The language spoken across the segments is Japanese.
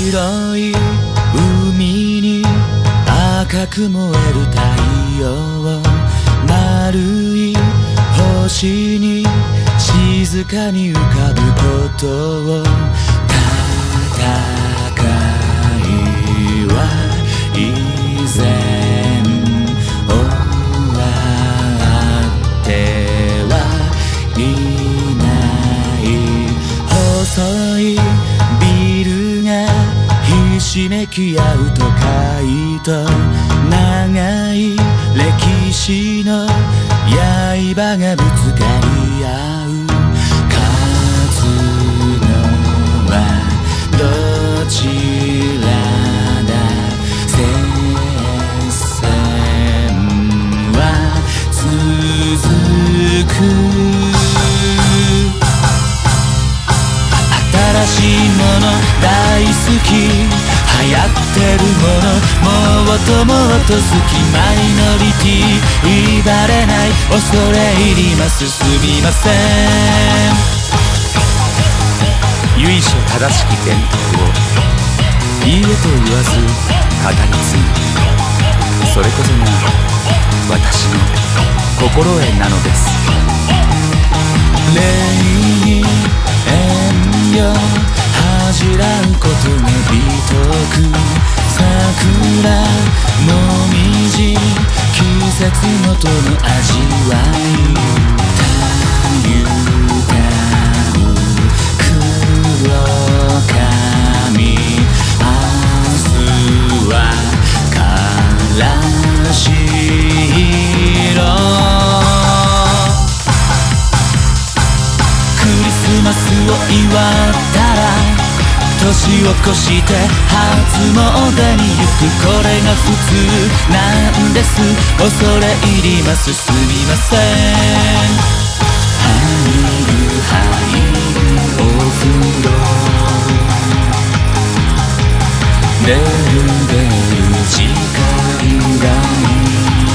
白い海に赤く燃える太陽、丸い星に静かに浮かぶことを、戦いは以前終わってはいない。細いビルがひしめき合う都会と、長い歴史の刃がぶつかり合う。勝つのはどちらだ、戦線は続く。新しいもの大好き、流行ってるものもっともっと好き。マイノリティバレない、恐れ入ります、すみません。 由緒正しき伝統をいいえと言わず語り継ぐ、それこそが私の心得なのです。 礼に遠慮恥じらうことが美徳、桜もみじ季節ごとの味わい、たゆがう黒髪、明日はからし色。クリスマスを祝ったら年を越して初詣に行く、これが普通なんです、恐れ入ります、すみません。入るお風呂、出る時間がいい。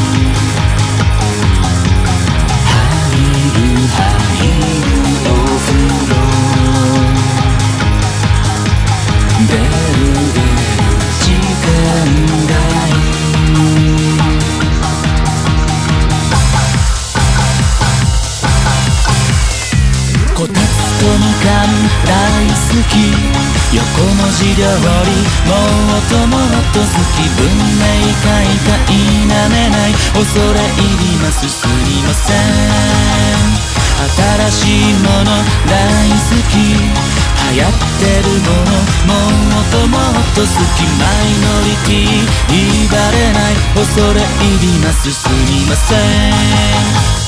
こたつとみかん大好き、横文字料理もっともっと好き。文明開化否めない、恐れ入ります、すみません。新しいもの大好き、流行ってるものもっともっと好き。マイノリティバレない、恐れ入ります、すみません。